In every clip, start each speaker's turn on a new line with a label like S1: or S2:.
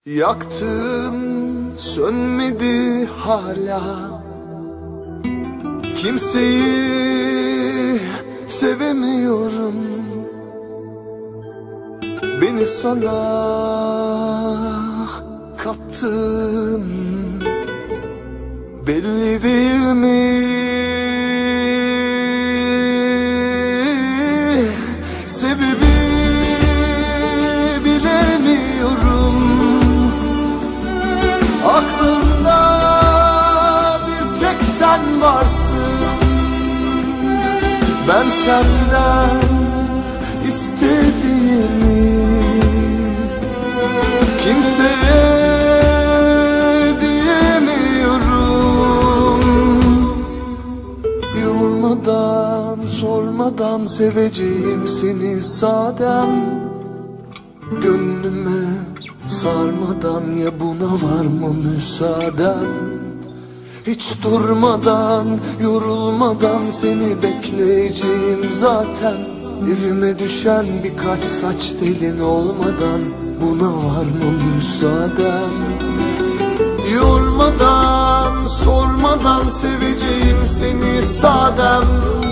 S1: Yaktın sönmedi hala. Kimseyi sevemiyorum. Beni sana kattın, belli değil mi? Sebebi bilemiyorum. Aklımda bir tek sen varsın. Ben senden istediğimi kimseye diyemiyorum. Yormadan, sormadan seveceğim seni sadem. Gönlüme sarmadan ya buna var mı müsaaden? Hiç durmadan, yorulmadan seni bekleyeceğim zaten. Evime düşen birkaç saç telin olmadan buna var mı müsaaden? Yormadan, sormadan seveceğim seni sadem.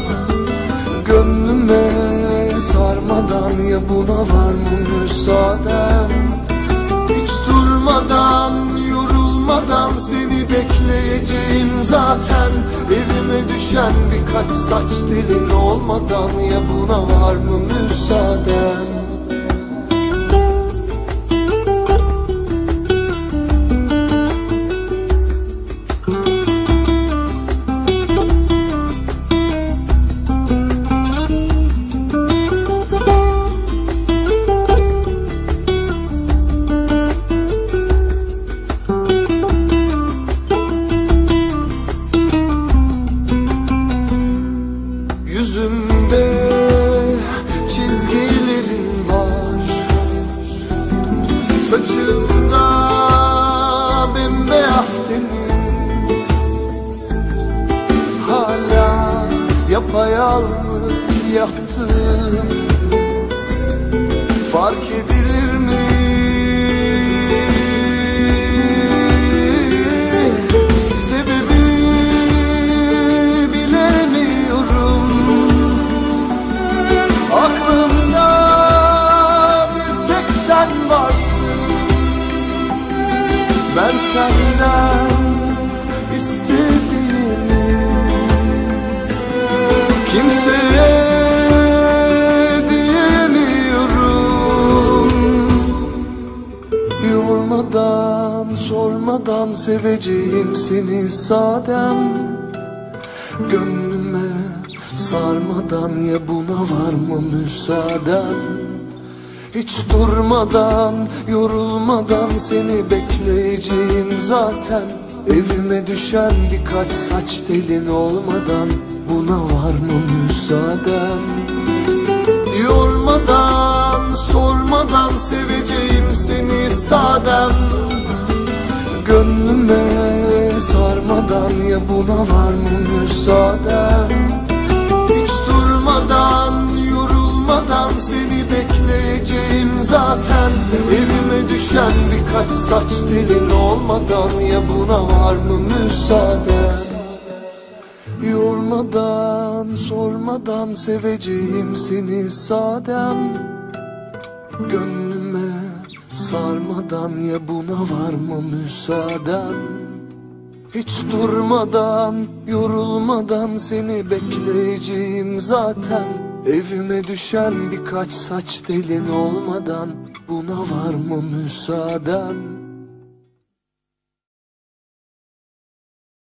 S1: Gönlüme sarmadan ya buna var mı müsaaden? Hiç durmadan, yorulmadan seni bekleyeceğim zaten. Evime düşen birkaç saç telin olmadan ya buna var mı müsaaden? Yüzümde çizgilerin var, saçımda bembeyaz tenin. Hala yapayalnız yattım, fark edilir mi? Ben senden istediğimi kimseye diyemiyorum. Yormadan, sormadan seveceğim seni sadem. Gönlüme sarmadan ya buna var mı müsaaden? Hiç durmadan, yorulmadan seni bekleyeceğim zaten. Evime düşen birkaç saç telin olmadan buna var mı müsaaden? Yormadan, sormadan seveceğim seni sadem. Gönlüme sarmadan ya buna var mı müsaaden? Hiç durmadan, yorulmadan seni bekleyeceğim zaten. Evime düşen birkaç saç telin olmadan ya buna var mı müsaaden? Yormadan, sormadan seveceğim seni sadem. Gönlüme sarmadan ya buna var mı müsaaden? Hiç durmadan, yorulmadan seni bekleyeceğim zaten. Evime düşen birkaç saç telin olmadan buna var mı müsaaden?